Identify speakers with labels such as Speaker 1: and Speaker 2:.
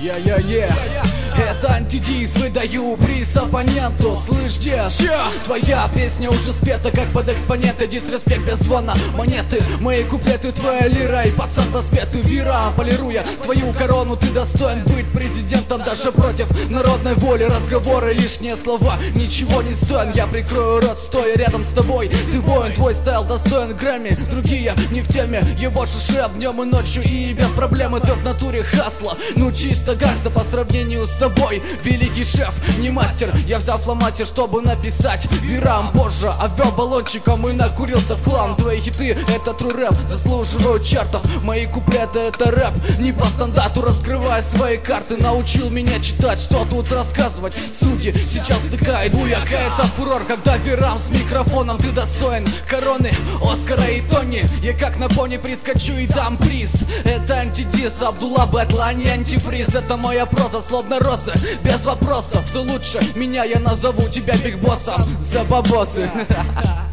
Speaker 1: Это антидиз, выдаю приз оппоненту. Слышь, дед, твоя песня уже спета, как под экспоненты. Дисреспект без звона монеты. Мои куплеты, твоя лира и пацан воспетый вира. Полируя твою корону, ты достоин быть президентом. Даже против народной воли разговоры, лишние слова ничего не стоят. Я прикрою рот, стоя рядом с тобой. Ты воин, твой стайл достоин Грэмми. Другие не в теме, ебошишь рэп днем и ночью и без проблем. Это в натуре хасла, ну чисто гангста по сравнению с тобой. Великий шеф, не мастер. Я взял фломастер, чтобы написать вирам. Позже обвел баллончиком и накурился в хлам. Твои хиты — это true рэп, заслуживают чартов. Мои куплеты — это рэп, не по стандарту. Раскрывая свои карты, научил меня читать, что тут рассказывать. Судьи сейчас стыкает буяка, это фурор. Когда вирам с микрофоном, ты достоин короны, Оскара и Тони. Я как на пони прискочу и дам приз. Это антидиз, Абдулла Бэтл, а не антифриз. Это моя проза, словно розы, без вопросов. Ты лучше меня, я назову тебя биг боссом за бабосы.